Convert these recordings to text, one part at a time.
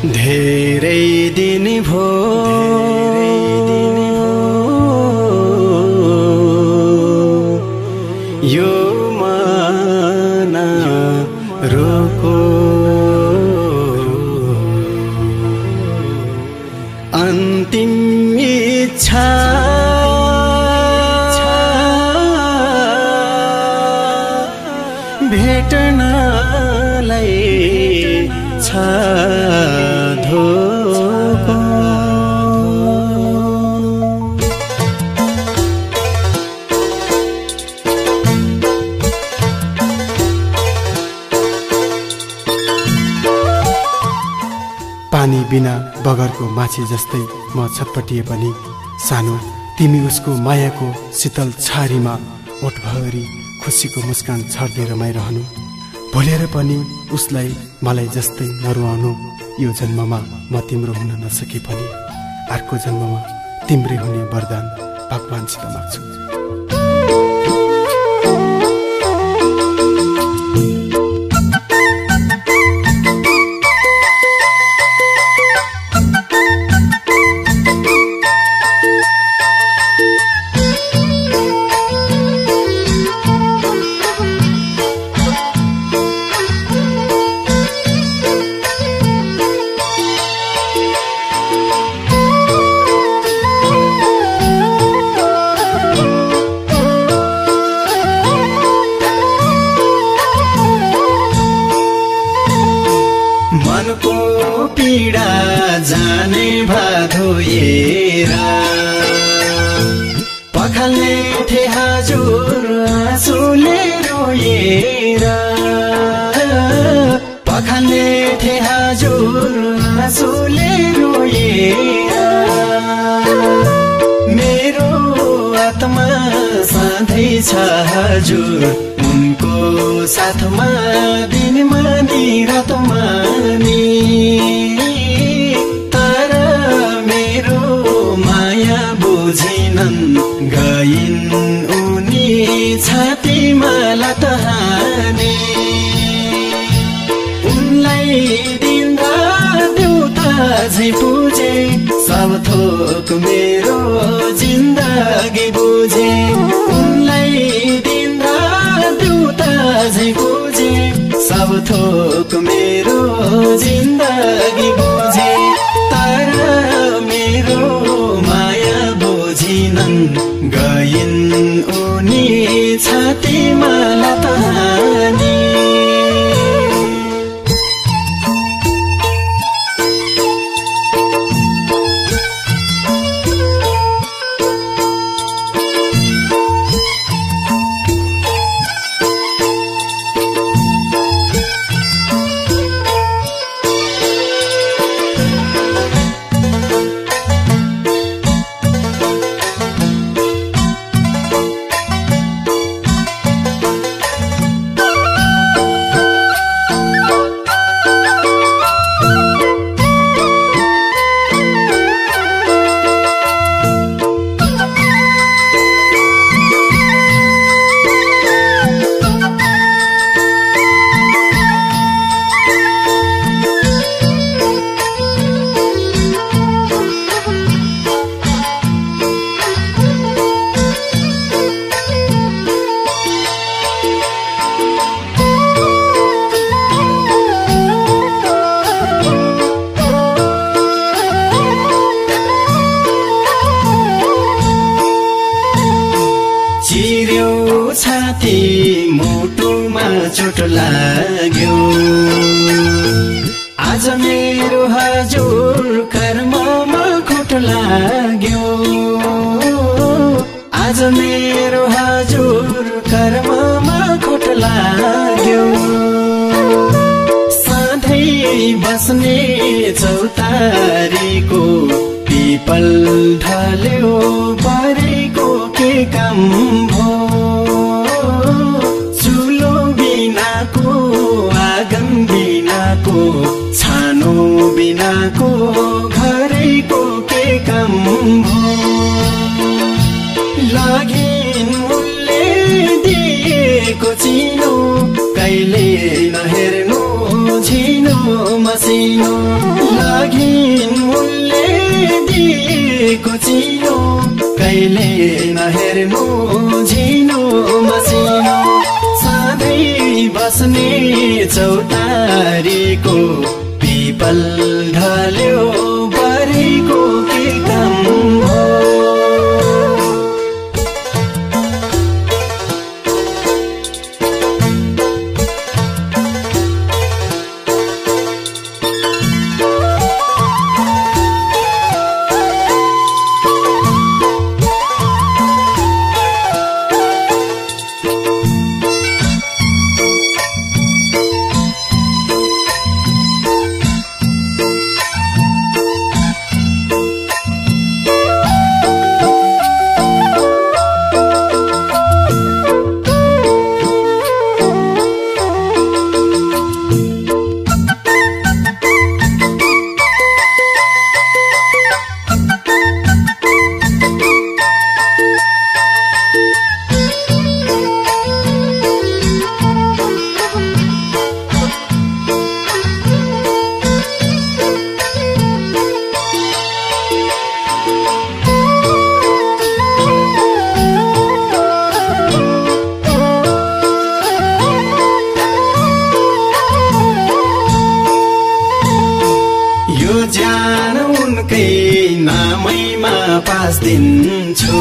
धेरै दिन भो यो मन रोको अन्तिम इच्छा भेट्नलाई छ धोको। पानी बिना बगरको माछी जस्तै म छटपटिए पनि सानो तिमी उसको मायाको शीतल छारीमा ओठभरि खुसीको मुस्कान छर्दै रमाइरहनु। भोलेर पनि उसलाई मलाई जस्तै नरुवाउनु। यो जन्ममा म तिम्रो हुन नसके पनि अर्को जन्ममा तिम्रै हुने वरदान भगवानसित माग्छु। मनको पीडा जाने भाधोएर पखाल्ने थे हजुर आँसुले रोएर पखाल्ने थे हजुर आँसुले रोएर मेरो आत्मा सधैँ छ हजुर उनको साथमा दिनमा नि रातमा नि। तर मेरो माया बुझिनन् गइन् उनी छातीमा लात हानी। उनलाई दिँदा देउता झै पुजे सब थोक मेरो जिन्दगी बुझे। उनलाई दिँदा देउता झै पुजे सब थोक मेरो जिन्दगी बुझे। तर मेरो माया बुझिनन् गइन् उनी छातीमा लात हानी। चिर्यो छाती मुटुमा चोट लाग्यो आज मेरो हजुर कर्ममा खोट लाग्यो। आज मेरो हजुर कर्ममा खोट लाग्यो। सधैँ बस्ने चौतारीको पिपल ढल्यो परेको के काम भो। चुलो बिनाको आँगन बिनाको छानो बिनाको घरैको के काम भो। लागिन् उनले दिएको चिनो कहिले नहेर्नु झिनो मसिनो। कहिले नहेर्नु झिनो मसिनो सधैँ बस्ने चौतारीको पिपल ढल्यो बरेको के काम हो ज्यान उनकै नामैमा पास दिन्छु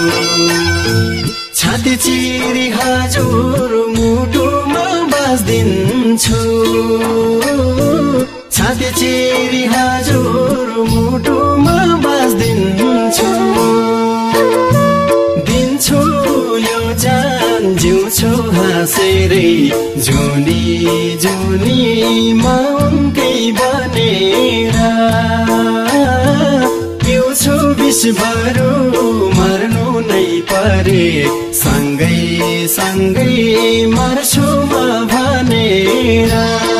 छाती चिरी हजुर मुटुमा बास दिन्छु छाती चिरी हजुर मुटुमा बास दिन्छु दिन्छु यो जान जिउँछु हाँसेरै जुनी जुनी उनकै बनेर पिउँछु विषभरू मर्नु नै परे सँगै सँगै मर्छु म भनेर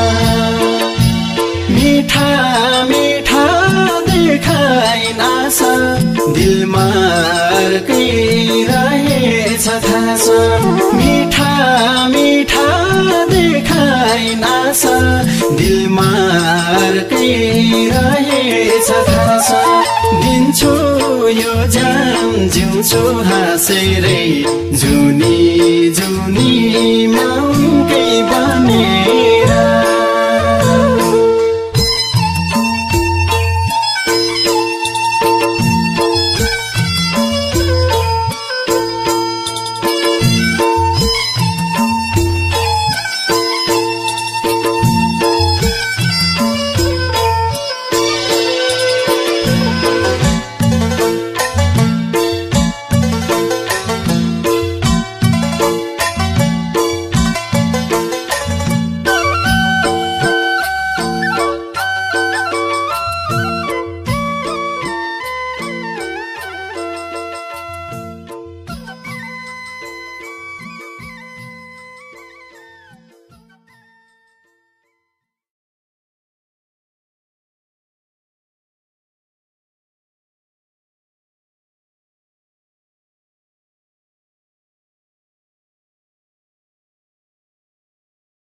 मिठा मिठा देखाइन आशा दिलमा अर्कै रहेछ थाहा मिठा मिठा देखाइन आशा दिलमा अर्कै रहेछ थाहा दिन्छु यो जान जिउँछु हाँसेरै जुनी जुनी उनकै बनेर